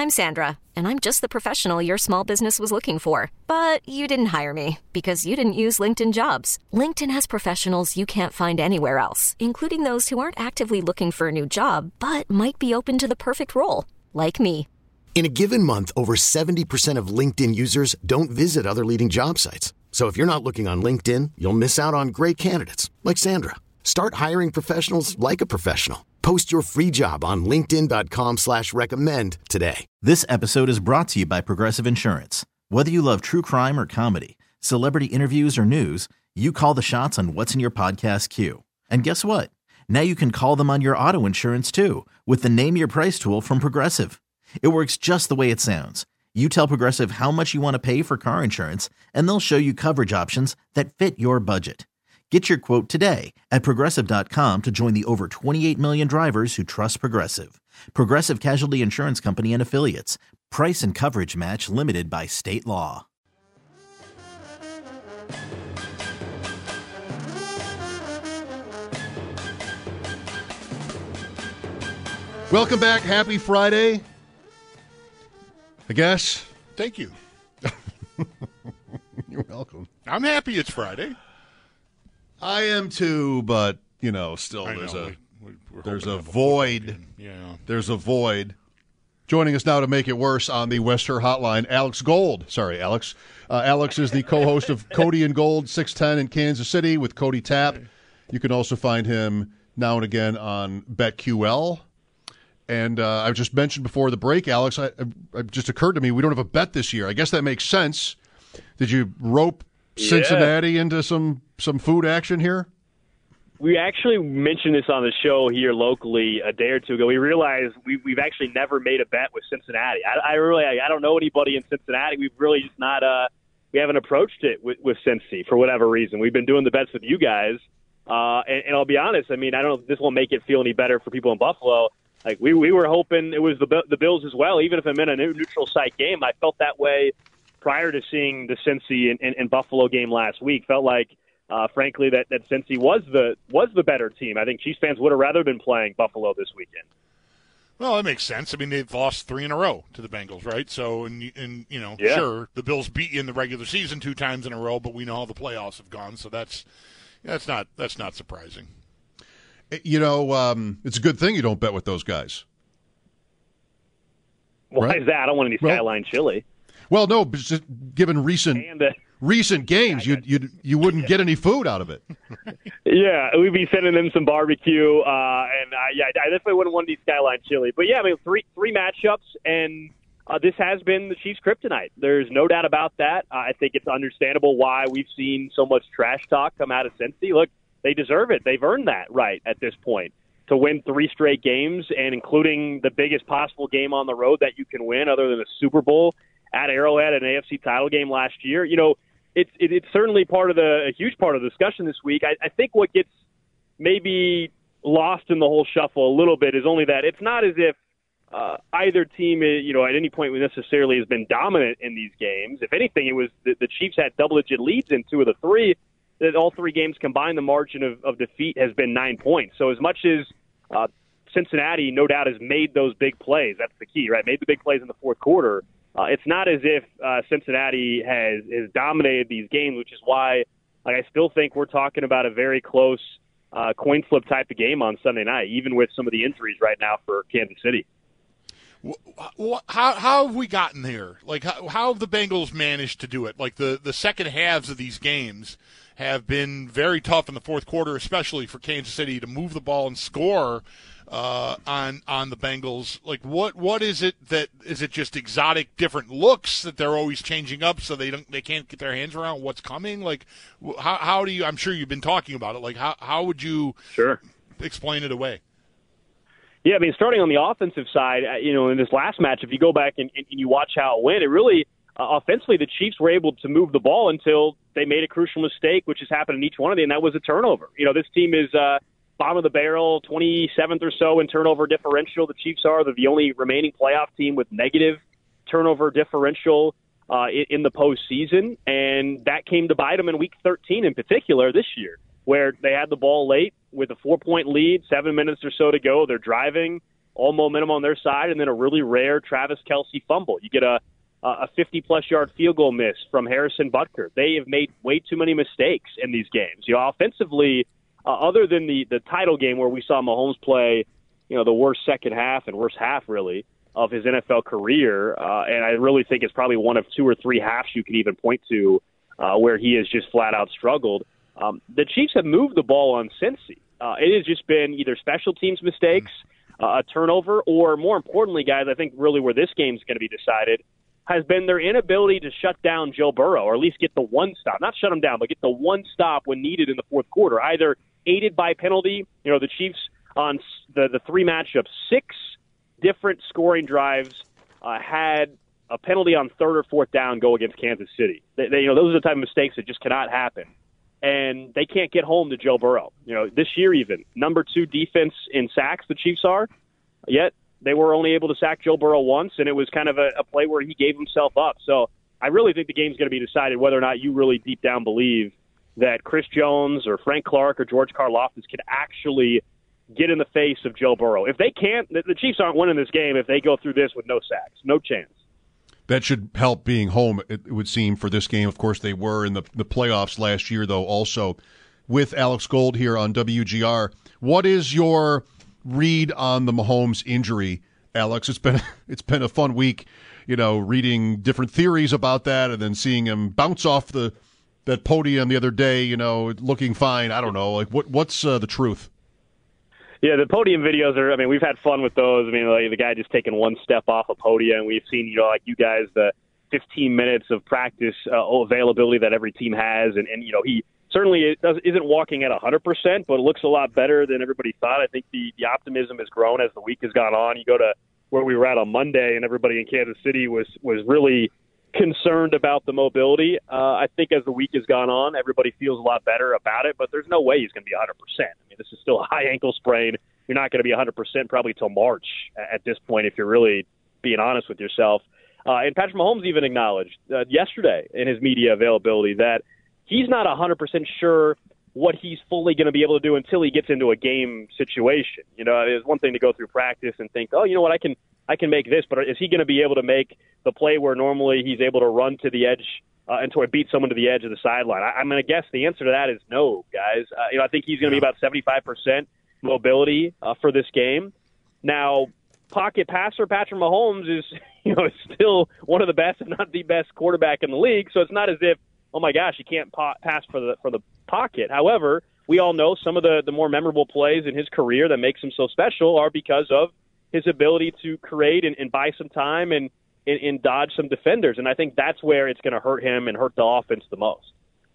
I'm Sandra, and I'm just the professional your small business was looking for. But you didn't hire me because you didn't use LinkedIn Jobs. LinkedIn has professionals you can't find anywhere else, including those who aren't actively looking for a new job, but might be open to the perfect role, like me. In a given month, over 70% of LinkedIn users don't visit other leading job sites. So if you're not looking on LinkedIn, you'll miss out on great candidates like Sandra. Start hiring professionals like a professional. Post your free job on linkedin.com/recommend today. This episode is brought to you by Progressive Insurance. Whether you love true crime or comedy, celebrity interviews or news, you call the shots on what's in your podcast queue. And guess what? Now you can call them on your auto insurance too with the Name Your Price tool from Progressive. It works just the way it sounds. You tell Progressive how much you want to pay for car insurance, and they'll show you coverage options that fit your budget. Get your quote today at Progressive.com to join the over 28 million drivers who trust Progressive. Progressive Casualty Insurance Company and Affiliates. Price and coverage match limited by state law. Welcome back. Happy Friday, I guess. Thank you. You're welcome. I'm happy it's Friday. I am too, but, still there's a void. Yeah. There's a void. Joining us now to make it worse on the Wester Hotline, Alex Gold. Sorry, Alex. Alex is the co-host of Cody and Gold 610 in Kansas City with Cody Tapp. You can also find him now and again on BetQL. And I just mentioned before the break, Alex, it just occurred to me we don't have a bet this year. I guess that makes sense. Did you rope Cincinnati into some food action here? We actually mentioned this on the show here locally a day or two ago. We realized we've actually never made a bet with Cincinnati. I don't know anybody in Cincinnati. We've really just not we haven't approached it with Cincy for whatever reason. We've been doing the bets with you guys, and I'll be honest. I mean, I don't know if this will make it feel any better for people in Buffalo. Like we were hoping it was the Bills as well. Even if I'm in a neutral site game, I felt that way prior to seeing the Cincy and Buffalo game last week. Felt like, frankly, that Cincy was the better team. I think Chiefs fans would have rather been playing Buffalo this weekend. Well, that makes sense. I mean, they've lost 3 in a row to the Bengals, right? So, sure, the Bills beat you in the regular season 2 times in a row, but we know how the playoffs have gone, so that's not surprising. It's a good thing you don't bet with those guys. Why is that? I don't want any Skyline chili. Well, no, but just given recent games, you wouldn't get any food out of it. Yeah, we'd be sending them some barbecue, I definitely wouldn't want any Skyline chili. But yeah, I mean, three matchups, and this has been the Chiefs' kryptonite. There's no doubt about that. I think it's understandable why we've seen so much trash talk come out of Cincy. Look, they deserve it. They've earned that right at this point to win 3 straight games, and including the biggest possible game on the road that you can win other than a Super Bowl at Arrowhead, an AFC title game last year. It's certainly a huge part of the discussion this week. I think what gets maybe lost in the whole shuffle a little bit is only that it's not as if either team, at any point necessarily has been dominant in these games. If anything, it was the Chiefs had double-digit leads in 2 of the 3. That all 3 games combined, the margin of defeat has been 9 points. So as much as Cincinnati, no doubt, has made those big plays, that's the key, right? Made the big plays in the fourth quarter. It's not as if Cincinnati has dominated these games, which is why I still think we're talking about a very close coin flip type of game on Sunday night, even with some of the injuries right now for Kansas City. How have we gotten here? Like, how have the Bengals managed to do it? Like, the second halves of these games have been very tough in the fourth quarter, especially for Kansas City to move the ball and score on the Bengals. Like, what is it that is it just exotic different looks that they're always changing up so they can't get their hands around what's coming? Like, how do you? I'm sure you've been talking about it. Like, how would you explain it away? Yeah, I mean, starting on the offensive side, in this last match, if you go back and you watch how it went, it really offensively the Chiefs were able to move the ball until they made a crucial mistake, which has happened in each one of them, and that was a turnover. This team is bottom of the barrel, 27th or so in turnover differential. The Chiefs are. They're the only remaining playoff team with negative turnover differential in the postseason, and that came to bite them in Week 13 in particular this year, where they had the ball late with a 4-point lead, 7 minutes or so to go. They're driving, all momentum on their side, and then a really rare Travis Kelce fumble. You get a 50-plus yard field goal miss from Harrison Butker. They have made way too many mistakes in these games. Offensively, other than the title game where we saw Mahomes play, the worst second half and worst half, really, of his NFL career, and I really think it's probably one of 2 or 3 halves you could even point to where he has just flat-out struggled. The Chiefs have moved the ball on Cincy. It has just been either special teams mistakes, a turnover, or more importantly, guys, I think really where this game's going to be decided has been their inability to shut down Joe Burrow, or at least get the one stop. Not shut him down, but get the one stop when needed in the fourth quarter, either aided by penalty. The Chiefs on the 3 matchups, 6 different scoring drives had a penalty on 3rd or 4th down go against Kansas City. Those are the type of mistakes that just cannot happen. And they can't get home to Joe Burrow. This year even, number 2 defense in sacks the Chiefs are, yet they were only able to sack Joe Burrow once, and it was kind of a play where he gave himself up. So I really think the game's going to be decided whether or not you really deep down believe that Chris Jones or Frank Clark or George Karlaftis can actually get in the face of Joe Burrow. If they can't, the Chiefs aren't winning this game if they go through this with no sacks. No chance. That should help being home, it would seem, for this game. Of course, they were in the playoffs last year, though, also. With Alex Gold here on WGR, what is your read on the Mahomes injury, Alex? It's been a fun week, reading different theories about that and then seeing him bounce off that podium the other day, looking fine. I don't know. What's the truth? Yeah, the podium videos we've had fun with those. The guy just taking one step off a podium. We've seen, like you guys, the 15 minutes of practice availability that every team has. And he certainly isn't walking at 100%, but it looks a lot better than everybody thought. I think the optimism has grown as the week has gone on. You go to where we were at on Monday, and everybody in Kansas City was really concerned about the mobility. I think as the week has gone on, everybody feels a lot better about it, but there's no way he's going to be 100%. This is still a high ankle sprain. You're not going to be 100% probably till March at this point if you're really being honest with yourself. And Patrick Mahomes even acknowledged yesterday in his media availability that he's not 100% sure what he's fully going to be able to do until he gets into a game situation. It's one thing to go through practice and think, oh, I can make this, but is he going to be able to make the play where normally he's able to run to the edge and to beat someone to the edge of the sideline? I'm going to guess the answer to that is no, guys. I think he's going to be about 75% mobility for this game. Now, pocket passer Patrick Mahomes is still one of the best, if not the best, quarterback in the league. So it's not as if, oh my gosh, he can't pass for the pocket. However, we all know some of the more memorable plays in his career that makes him so special are because of his ability to create and buy some time and dodge some defenders. And I think that's where it's going to hurt him and hurt the offense the most.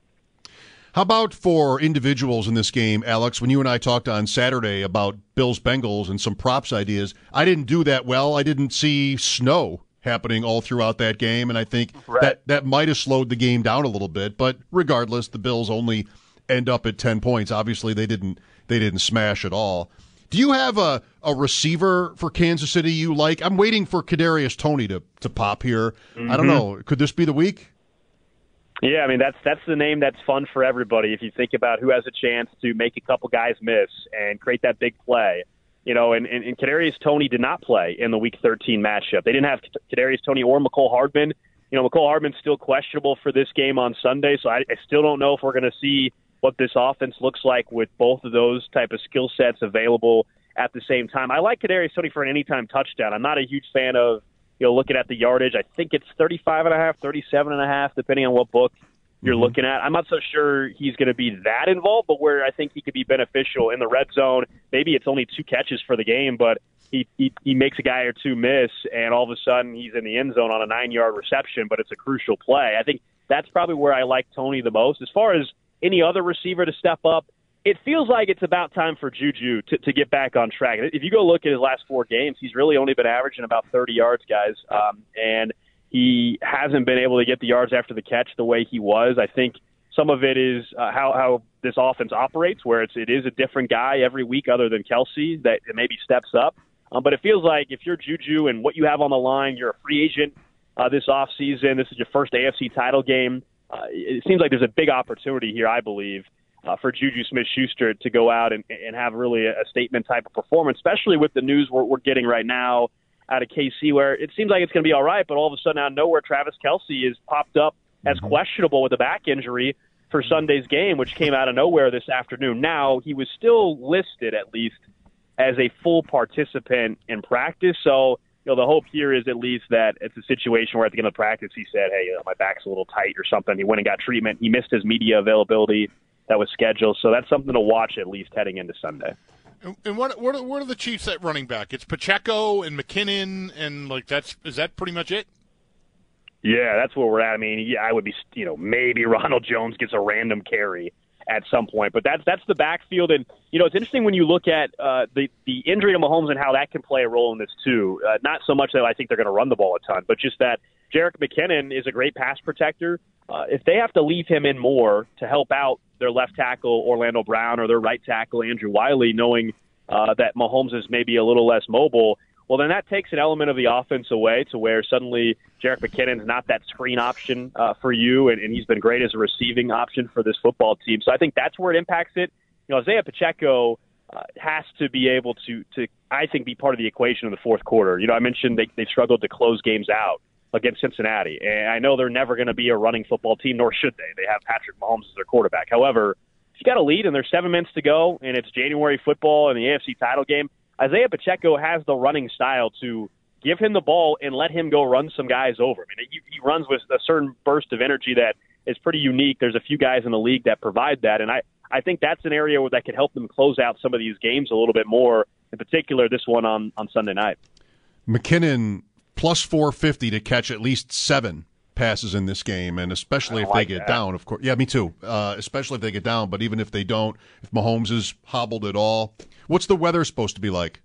How about for individuals in this game, Alex? When you and I talked on Saturday about Bills-Bengals and some props ideas, I didn't do that well. I didn't see snow happening all throughout that game, and I think that might have slowed the game down a little bit. But regardless, the Bills only end up at 10 points. Obviously, they didn't smash at all. Do you have a receiver for Kansas City you like? I'm waiting for Kadarius Toney to pop here. Mm-hmm. I don't know. Could this be the week? Yeah, that's the name that's fun for everybody. If you think about who has a chance to make a couple guys miss and create that big play, and Kadarius Toney did not play in the Week 13 matchup. They didn't have Kadarius Toney or Mecole Hardman. Mecole Hardman's still questionable for this game on Sunday, so I still don't know if we're going to see what this offense looks like with both of those type of skill sets available at the same time. I like Kadarius Toney for an anytime touchdown. I'm not a huge fan of looking at the yardage. I think it's 35.5, 37.5, depending on what book you're looking at. I'm not so sure he's going to be that involved, but where I think he could be beneficial in the red zone, maybe it's only 2 catches for the game, but he makes a guy or two miss, and all of a sudden he's in the end zone on a 9-yard reception, but it's a crucial play. I think that's probably where I like Toney the most. As far as any other receiver to step up, it feels like it's about time for Juju to get back on track. If you go look at his last 4 games, he's really only been averaging about 30 yards, guys, and he hasn't been able to get the yards after the catch the way he was. I think some of it is how this offense operates, where it is a different guy every week other than Kelce that maybe steps up. But it feels like if you're Juju and what you have on the line, you're a free agent this offseason, this is your first AFC title game, it seems like there's a big opportunity here, I believe, for Juju Smith-Schuster to go out and have really a statement type of performance, especially with the news we're getting right now out of KC, where it seems like it's going to be all right, but all of a sudden out of nowhere, Travis Kelce is popped up as questionable with a back injury for Sunday's game, which came out of nowhere this afternoon. Now, he was still listed, at least, as a full participant in practice. So, the hope here is at least that it's a situation where at the end of practice he said, hey, my back's a little tight or something. He went and got treatment. He missed his media availability that was scheduled. So that's something to watch at least heading into Sunday. And what are the Chiefs at running back? It's Pacheco and McKinnon, and is that pretty much it? Yeah, that's where we're at. I mean, I would be, maybe Ronald Jones gets a random carry at some point, but that's the backfield. And it's interesting when you look at the injury to Mahomes and how that can play a role in this too. Not so much that I think they're going to run the ball a ton, but just that Jerick McKinnon is a great pass protector. If they have to leave him in more to help out their left tackle Orlando Brown or their right tackle Andrew Wiley, knowing that Mahomes is maybe a little less mobile, well, then that takes an element of the offense away to where suddenly Jerick McKinnon's not that screen option for you, and he's been great as a receiving option for this football team. So I think that's where it impacts it. Isaiah Pacheco has to be able to, I think, be part of the equation in the fourth quarter. I mentioned they've struggled to close games out against Cincinnati, and I know they're never going to be a running football team, nor should they. They have Patrick Mahomes as their quarterback. However, if you got a lead and there's 7 minutes to go, and it's January football and the AFC title game, Isaiah Pacheco has the running style to give him the ball and let him go run some guys over. I mean, he runs with a certain burst of energy that is pretty unique. There's a few guys in the league that provide that, and I think that's an area where that could help them close out some of these games a little bit more, in particular this one on Sunday night. McKinnon plus 450 to catch at least 7 passes in this game, and especially if they get down, of course. Yeah, me too. Especially if they get down, but even if they don't, if Mahomes is hobbled at all. What's the weather supposed to be like?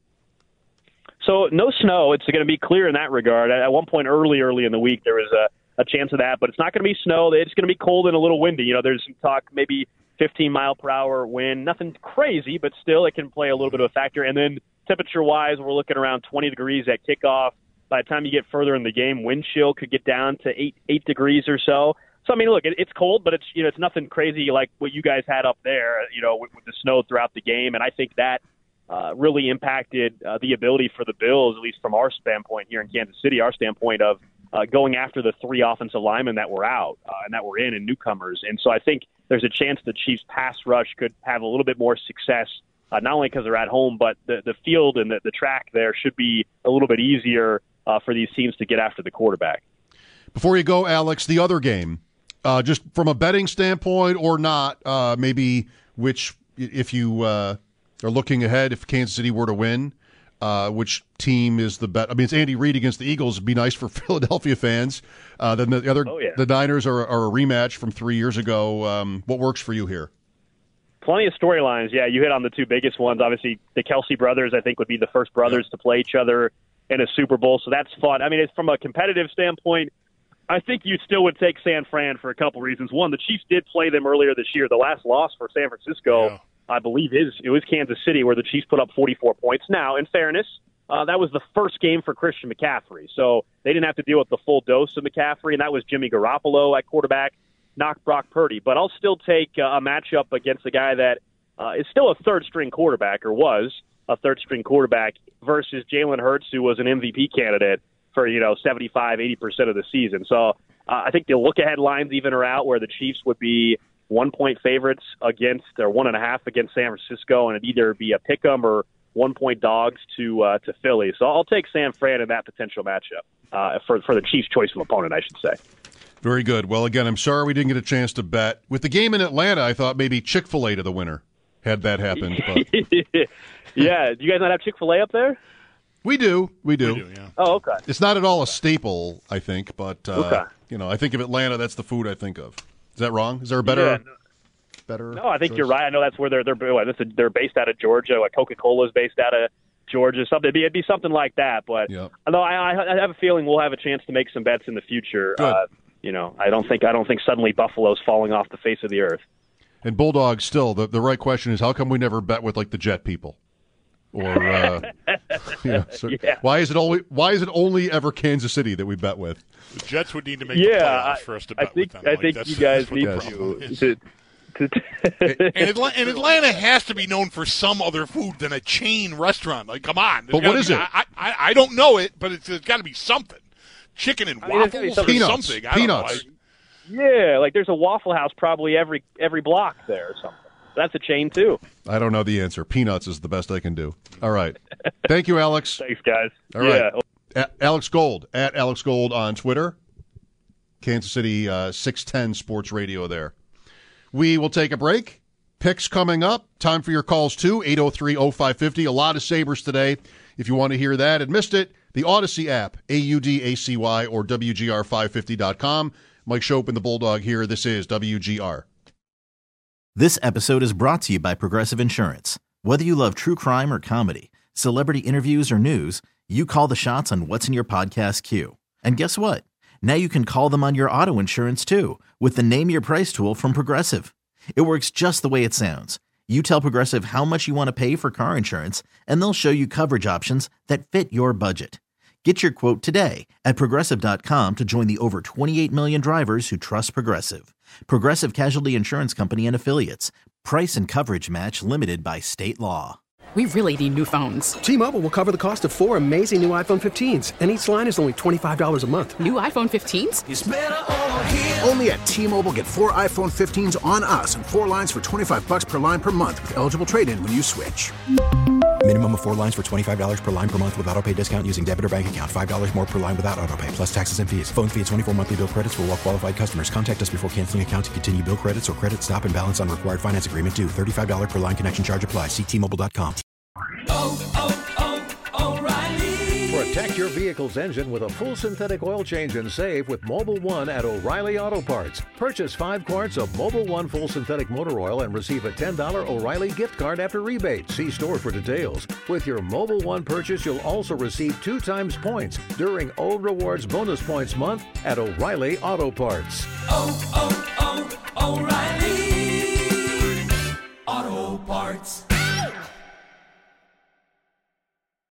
So no snow. It's going to be clear in that regard. At one point early in the week, there was a chance of that, but it's not going to be snow. It's going to be cold and a little windy. There's some talk, maybe 15-mile-per-hour wind. Nothing crazy, but still it can play a little bit of a factor. And then temperature-wise, we're looking around 20 degrees at kickoff. By the time you get further in the game, wind chill could get down to 8 degrees or so. So, I mean, look, it's cold, but it's nothing crazy like what you guys had up there, with the snow throughout the game. And I think that really impacted the ability for the Bills, at least from our standpoint here in Kansas City, our standpoint of going after the 3 offensive linemen that were out and that were in and newcomers. And so I think there's a chance the Chiefs' pass rush could have a little bit more success, not only because they're at home, but the field and the track there should be a little bit easier for these teams to get after the quarterback. Before you go, Alex, the other game, just from a betting standpoint or not, maybe which, if you are looking ahead, if Kansas City were to win, which team is the bet? I mean, it's Andy Reid against the Eagles. It'd be nice for Philadelphia fans. Then the other, the Niners are a rematch from 3 years ago. What works for you here? Plenty of storylines. Yeah, you hit on the 2 biggest ones. Obviously, the Kelce brothers, I think, would be the first brothers to play each other in a Super Bowl, so that's fun. I mean, it's from a competitive standpoint, I think you still would take San Fran for a couple reasons. One, the Chiefs did play them earlier this year. The last loss for San Francisco, I believe, it was Kansas City, where the Chiefs put up 44 points. Now, in fairness, that was the first game for Christian McCaffrey, so they didn't have to deal with the full dose of McCaffrey, and that was Jimmy Garoppolo at quarterback, not Brock Purdy. But I'll still take a matchup against a guy that is still a third-string quarterback, or was a third-string quarterback, versus Jalen Hurts, who was an MVP candidate for 75-80% of the season. So I think the look-ahead lines even are out where the Chiefs would be 1-point favorites against, or 1.5 against San Francisco, and it'd either be a pick-em or 1-point dogs to Philly. So I'll take San Fran in that potential matchup for the Chiefs' choice of opponent, I should say. Very good. Well, again, I'm sorry we didn't get a chance to bet. With the game in Atlanta, I thought maybe Chick-fil-A to the winner had that happened. But. Yeah. Do you guys not have Chick-fil-A up there? We do. Yeah. Oh, okay. It's not at all a staple, I think, but I think of Atlanta, that's the food I think of. Is that wrong? Is there a better? No, I think choice? You're right. I know that's where they're based out of Georgia. Like Coca-Cola is based out of Georgia. It'd be something like that. But although I have a feeling we'll have a chance to make some bets in the future. Good. I don't think suddenly Buffalo's falling off the face of the earth. And Bulldogs still. The right question is, how come we never bet with like the Jet people? Or why is it only ever Kansas City that we bet with? The Jets would need to make the playoffs for us to bet with them. I think you guys need And Atlanta has to be known for some other food than a chain restaurant. Like, come on. But what is it? I don't know it, but it's got to be something. Chicken and waffles or Peanuts. something. Peanuts. Yeah, like there's a Waffle House probably every block there or something. That's a chain, too. I don't know the answer. Peanuts is the best I can do. All right. Thank you, Alex. Thanks, guys. All right. Alex Gold, at Alex Gold on Twitter. Kansas City 610 Sports Radio there. We will take a break. Picks coming up. Time for your calls, too. 803-0550. A lot of Sabres today. If you want to hear that and missed it, the Odyssey app, AUDACY, or WGR550.com. Mike Schopp and the Bulldog here. This is WGR. This episode is brought to you by Progressive Insurance. Whether you love true crime or comedy, celebrity interviews or news, you call the shots on what's in your podcast queue. And guess what? Now you can call them on your auto insurance, too, with the Name Your Price tool from Progressive. It works just the way it sounds. You tell Progressive how much you want to pay for car insurance, and they'll show you coverage options that fit your budget. Get your quote today at Progressive.com to join the over 28 million drivers who trust Progressive. Progressive Casualty Insurance Company and Affiliates. Price and coverage match limited by state law. We really need new phones. T-Mobile will cover the cost of 4 amazing new iPhone 15s, and each line is only $25 a month. New iPhone 15s? It's better over here. Only at T-Mobile, get 4 iPhone 15s on us and 4 lines for $25 per line per month with eligible trade-in when you switch. Minimum of 4 lines for $25 per line per month with autopay discount using debit or bank account. $5 more per line without autopay, plus taxes and fees. Phone fee at 24 monthly bill credits for well-qualified customers. Contact us before canceling account to continue bill credits or credit stop and balance on required finance agreement due. $35 per line connection charge applies. See T-Mobile.com. O'Reilly. Protect your vehicle's engine with a full synthetic oil change and save with Mobil 1 at O'Reilly Auto Parts. Purchase 5 quarts of Mobil 1 full synthetic motor oil and receive a $10 O'Reilly gift card after rebate. See store for details. With your Mobil 1 purchase, you'll also receive 2 times points during O Rewards Bonus Points Month at O'Reilly Auto Parts. O'Reilly Auto Parts.